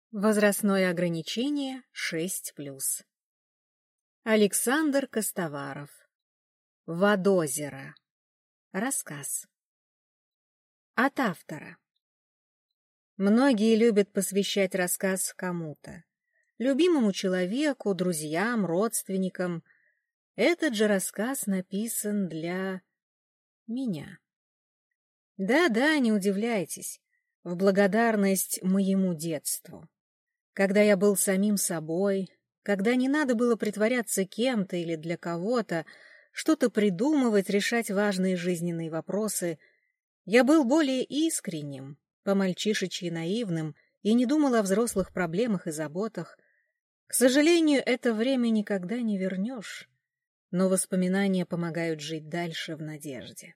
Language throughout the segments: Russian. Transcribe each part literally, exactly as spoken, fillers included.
Возрастное ограничение шесть плюс. Александр Костоваров. Водозеро. Рассказ. От автора. Многие любят посвящать рассказ кому-то. Любимому человеку, друзьям, родственникам. Этот же рассказ написан для меня. Да-да, не удивляйтесь. В благодарность моему детству. Когда я был самим собой, когда не надо было притворяться кем-то или для кого-то, что-то придумывать, решать важные жизненные вопросы, я был более искренним, по-мальчишечьи наивным и не думал о взрослых проблемах и заботах. К сожалению, это время никогда не вернешь, но воспоминания помогают жить дальше в надежде.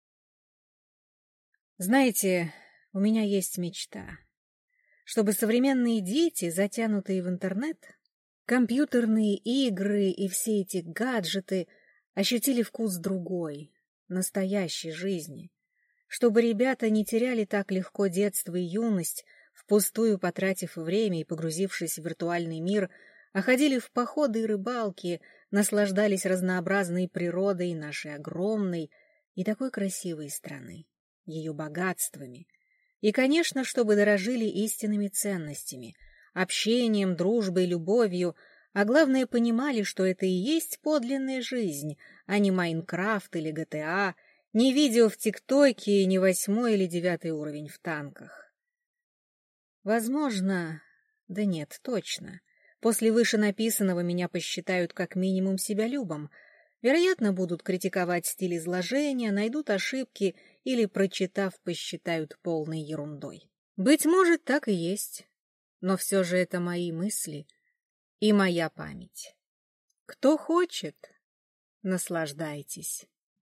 Знаете, у меня есть мечта. Чтобы современные дети, затянутые в интернет, компьютерные игры и все эти гаджеты ощутили вкус другой, настоящей жизни. Чтобы ребята не теряли так легко детство и юность, впустую потратив время и погрузившись в виртуальный мир, а ходили в походы и рыбалки, наслаждались разнообразной природой нашей огромной и такой красивой страны, ее богатствами. И, конечно, чтобы дорожили истинными ценностями, общением, дружбой, любовью, а главное, понимали, что это и есть подлинная жизнь, а не Майнкрафт или джи ти эй, не видео в ТикТоке и не восьмой или девятый уровень в танках. Возможно, да нет, точно. После вышенаписанного меня посчитают как минимум себялюбом. Вероятно, будут критиковать стиль изложения, найдут ошибки или, прочитав, посчитают полной ерундой. Быть может, так и есть. Но все же это мои мысли и моя память. Кто хочет, наслаждайтесь.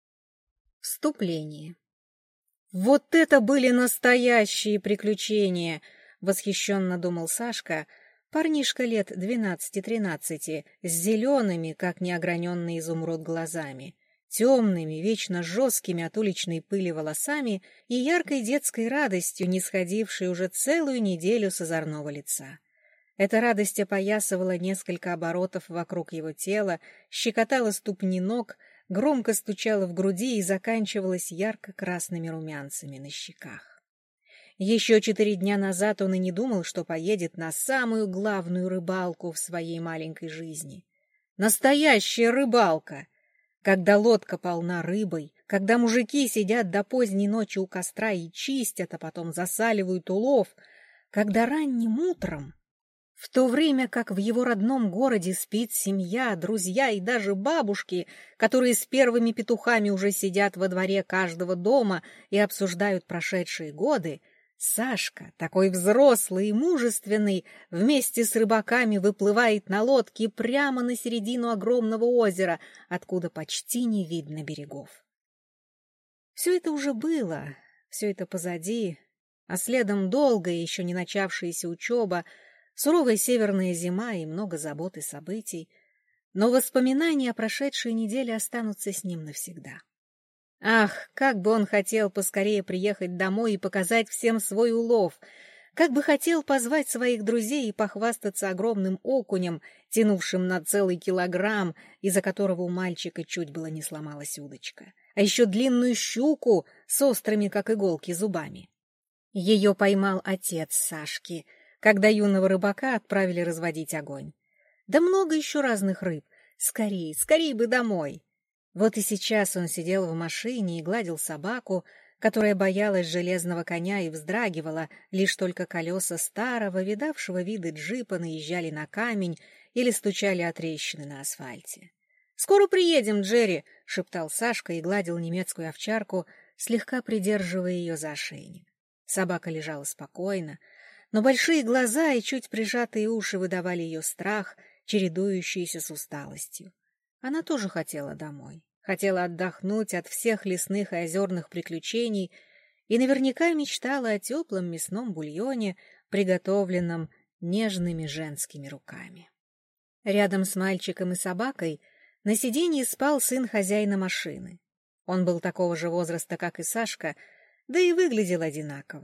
Вступление. Вот это были настоящие приключения, восхищенно думал Сашка, парнишка лет двенадцати-тринадцати, с зелеными, как неограненный изумруд, глазами, темными, вечно жесткими от уличной пыли волосами и яркой детской радостью, не сходившей уже целую неделю с озорного лица. Эта радость опоясывала несколько оборотов вокруг его тела, щекотала ступни ног, громко стучала в груди и заканчивалась ярко-красными румянцами на щеках. Еще четыре дня назад он и не думал, что поедет на самую главную рыбалку в своей маленькой жизни. Настоящая рыбалка! Когда лодка полна рыбой, когда мужики сидят до поздней ночи у костра и чистят, а потом засаливают улов, когда ранним утром, в то время как в его родном городе спит семья, друзья и даже бабушки, которые с первыми петухами уже сидят во дворе каждого дома и обсуждают прошедшие годы, Сашка, такой взрослый и мужественный, вместе с рыбаками выплывает на лодке прямо на середину огромного озера, откуда почти не видно берегов. Все это уже было, все это позади, а следом долгая, еще не начавшаяся учеба, суровая северная зима и много забот и событий, но воспоминания о прошедшей неделе останутся с ним навсегда. Ах, как бы он хотел поскорее приехать домой и показать всем свой улов, как бы хотел позвать своих друзей и похвастаться огромным окунем, тянувшим на целый килограмм, из-за которого у мальчика чуть было не сломалась удочка, а еще длинную щуку с острыми, как иголки, зубами. Ее поймал отец Сашки, когда юного рыбака отправили разводить огонь. Да много еще разных рыб. Скорей, скорей бы домой. Вот и сейчас он сидел в машине и гладил собаку, которая боялась железного коня и вздрагивала, лишь только колеса старого, видавшего виды джипа наезжали на камень или стучали о трещины на асфальте. «Скоро приедем, Джерри!» — шептал Сашка и гладил немецкую овчарку, слегка придерживая ее за ошейник. Собака лежала спокойно, но большие глаза и чуть прижатые уши выдавали ее страх, чередующийся с усталостью. Она тоже хотела домой, хотела отдохнуть от всех лесных и озерных приключений и наверняка мечтала о теплом мясном бульоне, приготовленном нежными женскими руками. Рядом с мальчиком и собакой на сиденье спал сын хозяина машины. Он был такого же возраста, как и Сашка, да и выглядел одинаково.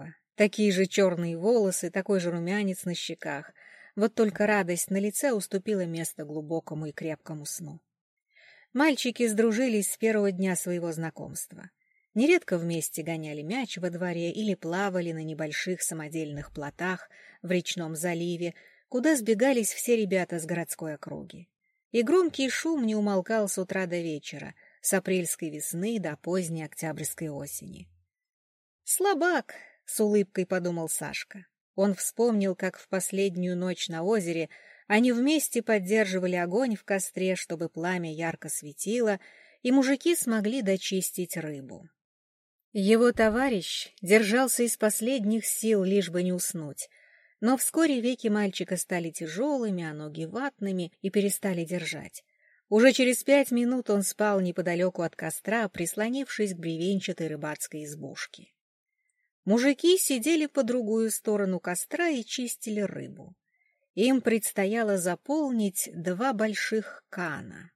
Такие же черные волосы, такой же румянец на щеках. Вот только радость на лице уступила место глубокому и крепкому сну. Мальчики сдружились с первого дня своего знакомства. Нередко вместе гоняли мяч во дворе или плавали на небольших самодельных плотах в речном заливе, куда сбегались все ребята с городской округи. И громкий шум не умолкал с утра до вечера, с апрельской весны до поздней октябрьской осени. «Слабак!» — с улыбкой подумал Сашка. Он вспомнил, как в последнюю ночь на озере они вместе поддерживали огонь в костре, чтобы пламя ярко светило, и мужики смогли дочистить рыбу. Его товарищ держался из последних сил, лишь бы не уснуть, но вскоре веки мальчика стали тяжелыми, а ноги ватными и перестали держать. Уже через пять минут он спал неподалеку от костра, прислонившись к бревенчатой рыбацкой избушке. Мужики сидели по другую сторону костра и чистили рыбу. Им предстояло заполнить два больших кана.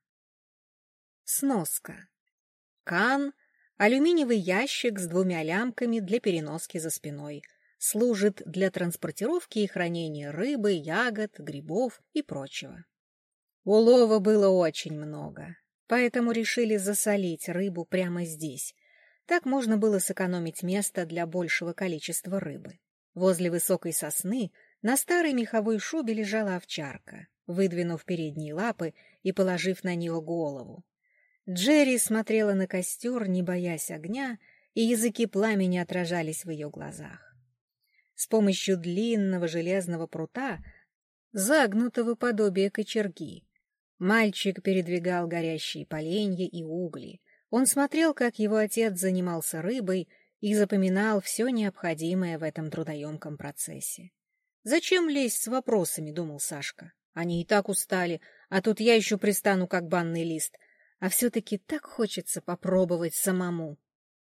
Сноска. Кан — алюминиевый ящик с двумя лямками для переноски за спиной. Служит для транспортировки и хранения рыбы, ягод, грибов и прочего. Улова было очень много, поэтому решили засолить рыбу прямо здесь. Так можно было сэкономить место для большего количества рыбы. Возле высокой сосны на старой меховой шубе лежала овчарка, выдвинув передние лапы и положив на нее голову. Джерри смотрела на костер, не боясь огня, и языки пламени отражались в ее глазах. С помощью длинного железного прута, загнутого подобие кочерги, мальчик передвигал горящие поленья и угли. Он смотрел, как его отец занимался рыбой, и запоминал все необходимое в этом трудоемком процессе. «Зачем лезть с вопросами?» — думал Сашка. «Они и так устали, а тут я еще пристану, как банный лист. А все-таки так хочется попробовать самому».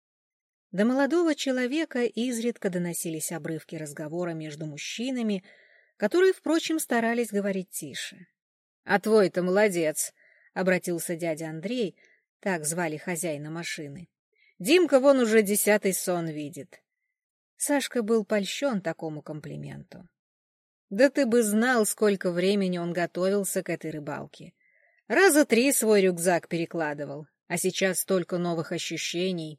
До молодого человека изредка доносились обрывки разговора между мужчинами, которые, впрочем, старались говорить тише. «А твой-то молодец!» — обратился дядя Андрей, так звали хозяина машины. «Димка вон уже десятый сон видит». Сашка был польщен такому комплименту. «Да ты бы знал, сколько времени он готовился к этой рыбалке. Раза три свой рюкзак перекладывал, а сейчас столько новых ощущений!»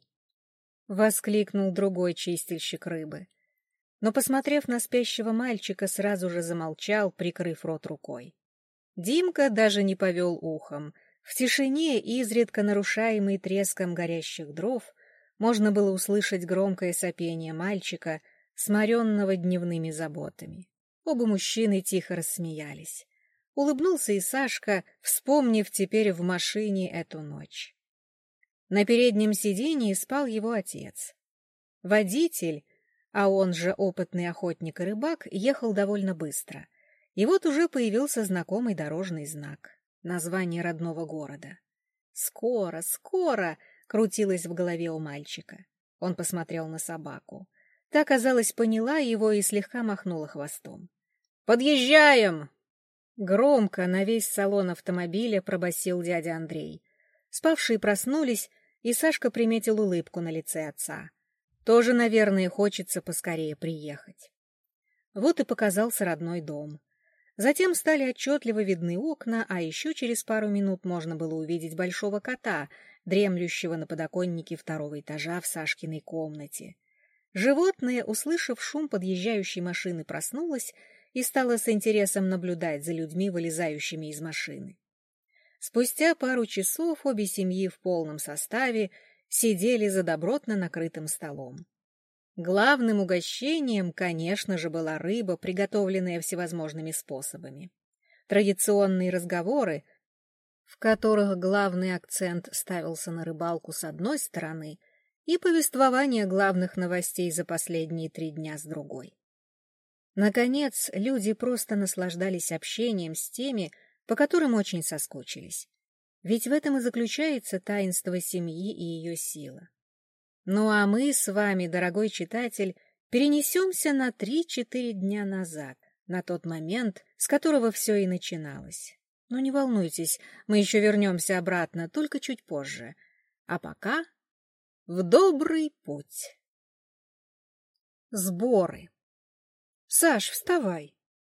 — воскликнул другой чистильщик рыбы. Но, посмотрев на спящего мальчика, сразу же замолчал, прикрыв рот рукой. Димка даже не повел ухом. В тишине, изредка нарушаемой треском горящих дров, можно было услышать громкое сопение мальчика, сморенного дневными заботами. Оба мужчины тихо рассмеялись. Улыбнулся и Сашка, вспомнив теперь в машине эту ночь. На переднем сиденье спал его отец. Водитель, а он же опытный охотник и рыбак, ехал довольно быстро. И вот уже появился знакомый дорожный знак. Название родного города. «Скоро, скоро!» — крутилось в голове у мальчика. Он посмотрел на собаку. Та, казалось, поняла его и слегка махнула хвостом. «Подъезжаем!» Громко на весь салон автомобиля пробасил дядя Андрей. Спавшие проснулись, и Сашка приметил улыбку на лице отца. Тоже, наверное, хочется поскорее приехать. Вот и показался родной дом. Затем стали отчетливо видны окна, а еще через пару минут можно было увидеть большого кота, дремлющего на подоконнике второго этажа в Сашкиной комнате. Животное, услышав шум подъезжающей машины, проснулось и стало с интересом наблюдать за людьми, вылезающими из машины. Спустя пару часов обе семьи в полном составе сидели за добротно накрытым столом. Главным угощением, конечно же, была рыба, приготовленная всевозможными способами. Традиционные разговоры, в которых главный акцент ставился на рыбалку с одной стороны, и повествование главных новостей за последние три дня с другой. Наконец, люди просто наслаждались общением с теми, по которым очень соскучились. Ведь в этом и заключается таинство семьи и ее сила. Ну а мы с вами, дорогой читатель, перенесемся на три-четыре дня назад, на тот момент, с которого все и начиналось. Но не волнуйтесь, мы еще вернемся обратно, только чуть позже. А пока в добрый путь! Сборы. «Саш, вставай!»